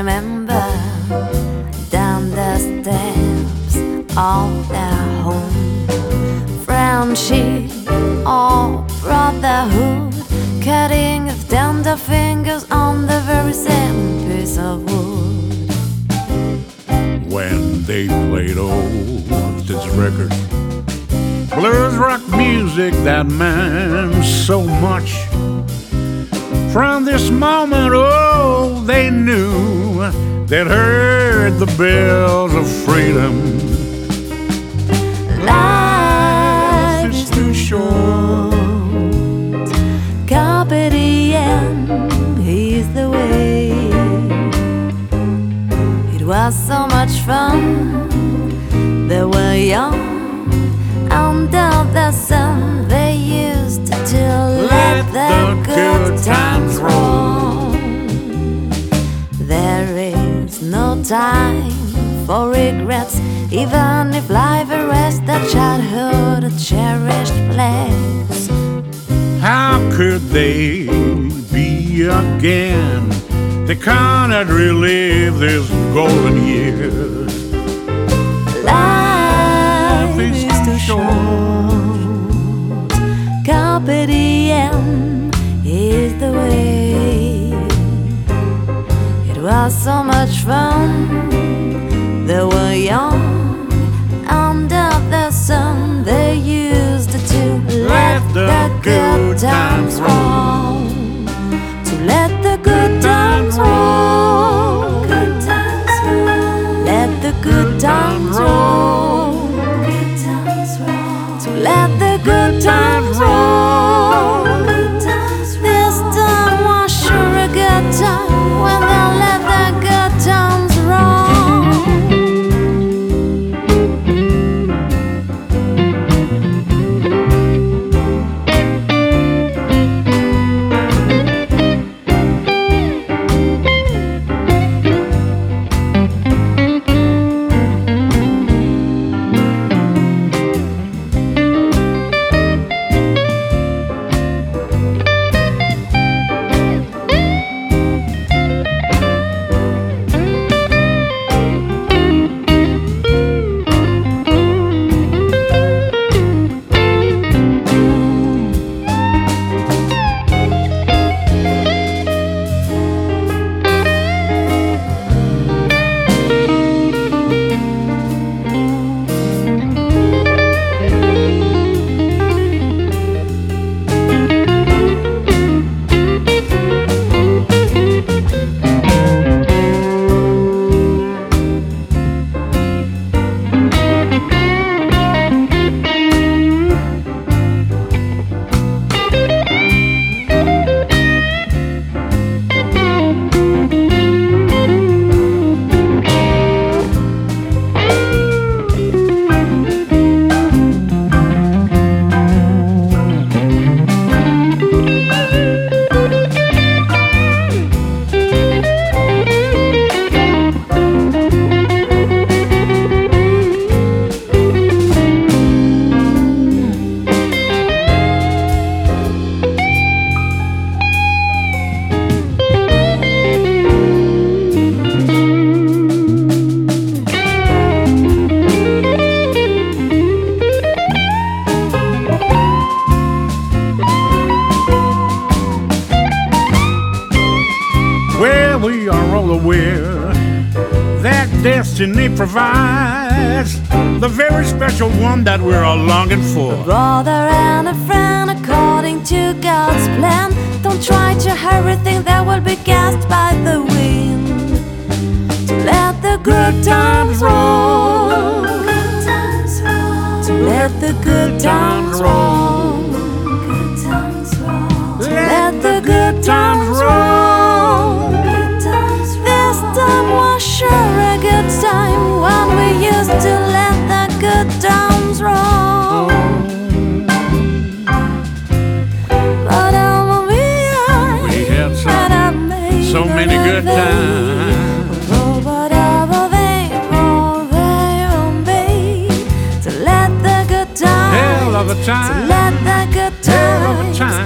remember down the steps of their home, friendship or brotherhood, cutting of tender fingers on the very same piece of wood. When they played old this record, blues rock music that meant so much. From this moment, oh, they knew they'd heard the bells of freedom. Life is too short, carpe diem is the way. It was so much fun, they were young. Under the sun, they used to let the good times roll. There is no time for regrets, even if life erased that childhood, a cherished place. How could they be again? They cannot relive these golden years. Life is too short, carpe diem is the way. It was so much fun, they were young. Under the sun, they used to let the good times roll. To let the good times roll. Good times roll. Let the good times roll. Good times roll. To let the good times roll. Good times roll. This time was sure a good time when they let the good times roll. We are all aware that destiny provides the very special one that we're all longing for. A brother and a friend according to God's plan. Don't try to hurry things that will be cast by the wind. To let the good times roll. Good times roll. To let the good times roll. Good times roll. To let the good times roll. Sure a good time when we used to let the good times roll. But we had so many good times. To let the good times, hell of a time, to let the good times, hell of a time.